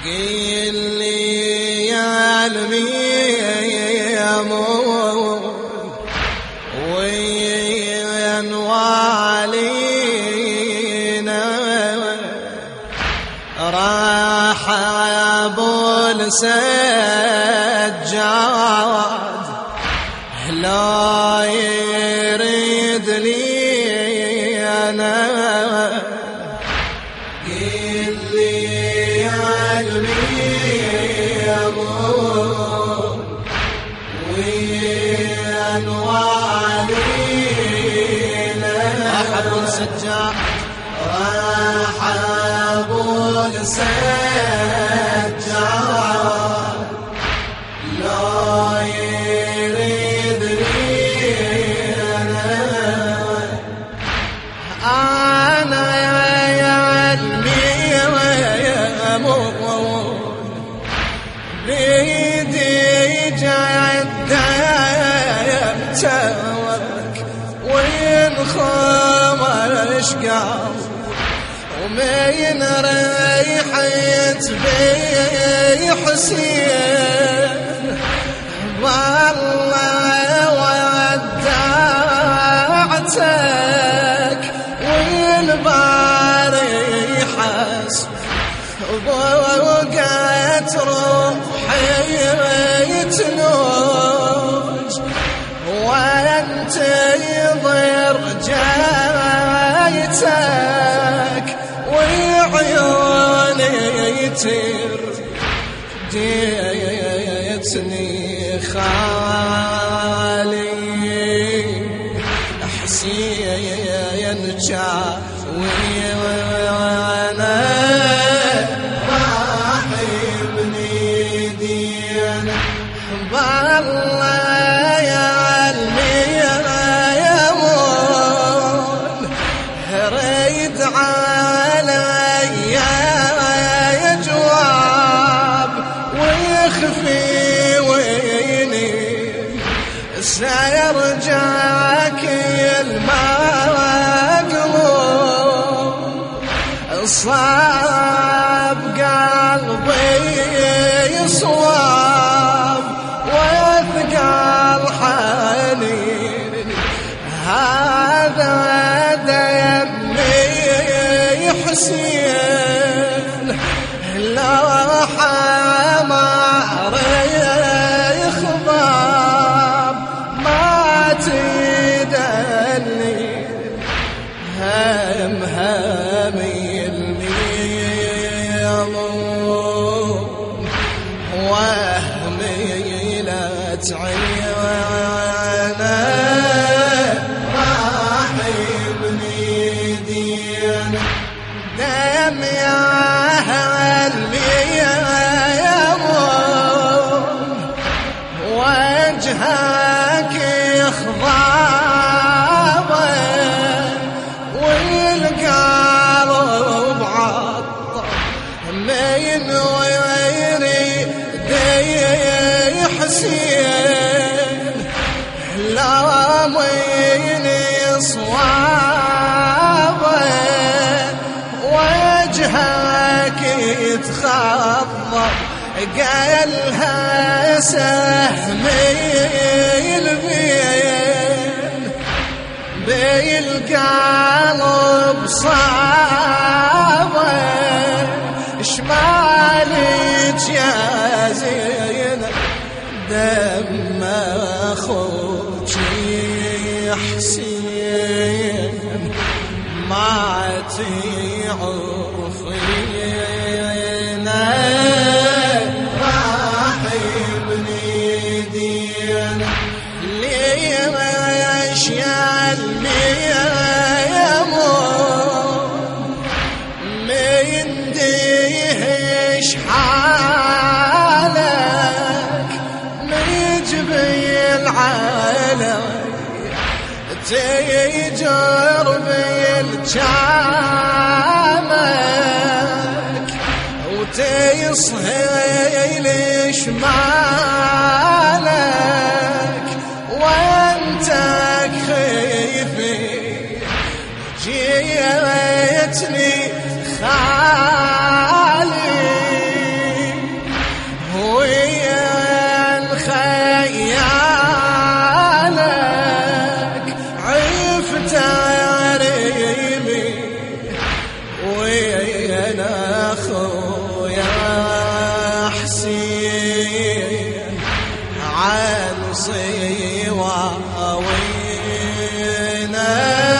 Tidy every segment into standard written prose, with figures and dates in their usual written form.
قيل لي يا الميمون وين والينا راح ابو السجاد لا يريد لي انا قيل لي يا الميمون وين والينا راح ابو السجاد راح ابو السجاد لا يريد لي انا يا الميمون بيدي جدتك وين خمش قام ومين ريحت بي حسين والله ودعتك والباري حس وبقت روحي تنوج وانتظر جايتك وعيوني ترديتني خالي حسين جاوي وانا راح ابني دينا بالله يا الميمون ريد علي جواب ويخفي ويني سيرجعك المقلوب صاب قلبي صواب وثقل حنين هذا دمي حسين لو حمار يخضاب ما تدلي همي الميمون وهمي لا تعيانا راح ابني دينا دم يا الميمون وجهك يخضاب والقلب عطر من ويري دي حسين لا ويني صواب وجهك يتخضر قالها سهمي البين بالقلب صعبة شمالك يا زينب دم اخوك حسين ما تعرفينا راح ابني دينا ليش يا الميمون من ديهش حالك نجبي العالم تيجر بالجامك وتيصهيل شمالك وانت خيفي جيتني خالي انا اخويا حسين عن صواوينا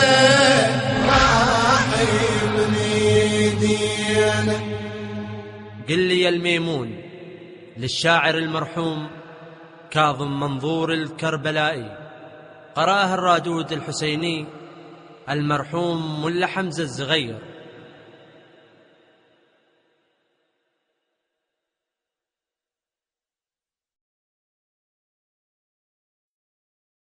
راح يبني دينا. قل لي يا الميمون للشاعر المرحوم كاظم منظور الكربلائي، قرأها الرادود الحسيني المرحوم ملا حمزة الزغير